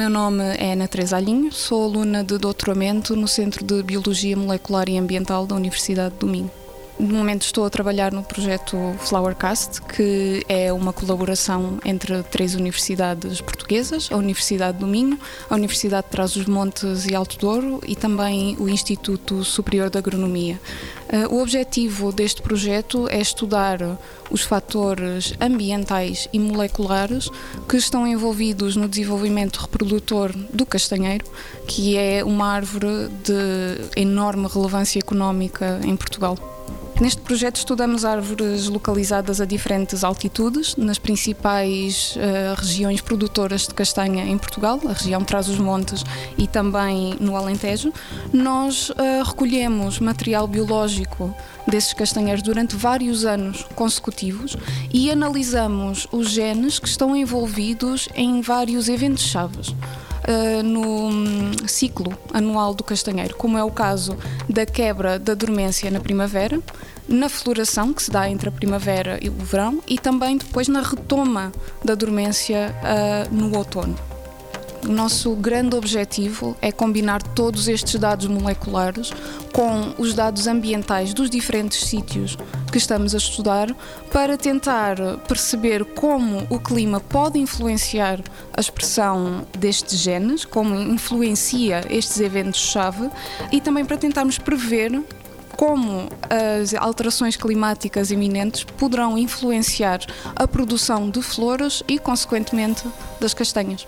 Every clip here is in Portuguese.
meu nome é Ana Teresa Alhinho, sou aluna de doutoramento no Centro de Biologia Molecular e Ambiental da Universidade do Minho. De momento estou a trabalhar no projeto Flowercast, que é uma colaboração entre 3 universidades portuguesas, a Universidade do Minho, a Universidade de Trás-os-Montes e Alto Douro e também o Instituto Superior de Agronomia. O objetivo deste projeto é estudar os fatores ambientais e moleculares que estão envolvidos no desenvolvimento reprodutor do castanheiro, que é uma árvore de enorme relevância económica em Portugal. Neste projeto estudamos árvores localizadas a diferentes altitudes, nas principais regiões produtoras de castanha em Portugal, a região de Trás-os-Montes e também no Alentejo. Nós recolhemos material biológico desses castanheiros durante vários anos consecutivos e analisamos os genes que estão envolvidos em vários eventos-chave no ciclo anual do castanheiro, como é o caso da quebra da dormência na primavera, na floração, que se dá entre a primavera e o verão, e também depois na retoma da dormência no outono. O nosso grande objetivo é combinar todos estes dados moleculares com os dados ambientais dos diferentes sítios que estamos a estudar para tentar perceber como o clima pode influenciar a expressão destes genes, como influencia estes eventos-chave e também para tentarmos prever como as alterações climáticas iminentes poderão influenciar a produção de flores e, consequentemente, das castanhas.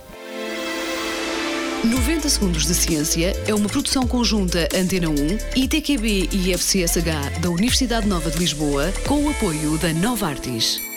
90 Segundos de Ciência é uma produção conjunta Antena 1, ITQB e FCSH da Universidade Nova de Lisboa, com o apoio da Novartis.